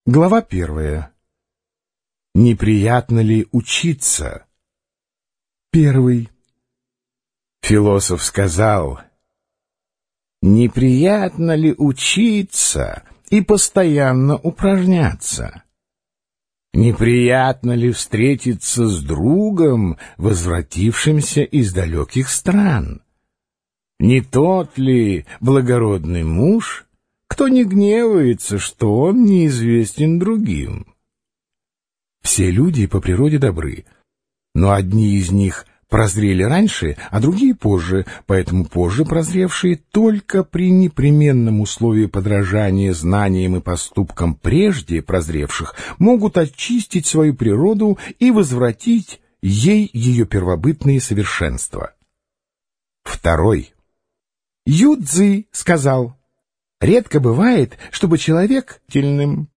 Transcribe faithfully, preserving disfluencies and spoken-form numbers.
Глава первая. Неприятно ли учиться? Первый. Философ сказал: неприятно ли учиться и постоянно упражняться? Неприятно ли встретиться с другом, возвратившимся из далеких стран? Не тот ли благородный муж, кто не гневается, что он неизвестен другим? Все люди по природе добры, но одни из них прозрели раньше, а другие позже, поэтому позже прозревшие только при непременном условии подражания знаниям и поступкам прежде прозревших могут очистить свою природу и возвратить ей ее первобытные совершенства. Второй. Юдзи сказал: редко бывает, чтобы человек тельным